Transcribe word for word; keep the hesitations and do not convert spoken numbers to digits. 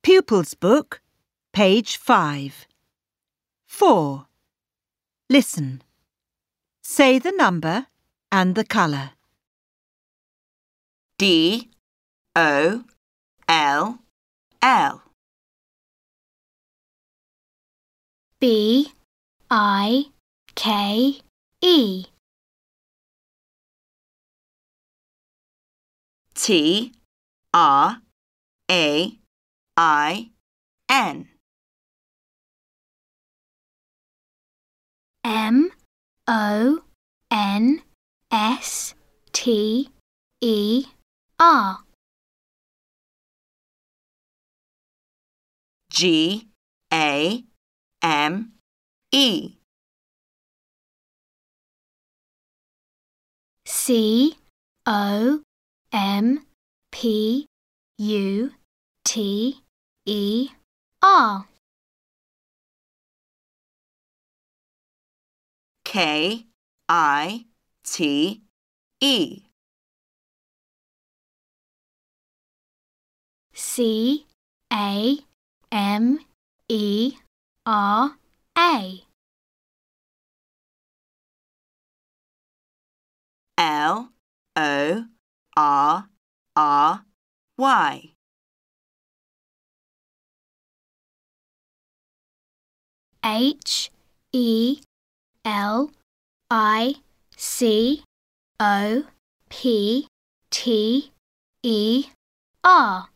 Pupils Book, page five. four. Listen. Say the number and the colour. D O L L B I K E T R A I N M O N S T E R G A M E C O M P U T E R K I T E C A M E R A L O R R Y H E L I C O P T E R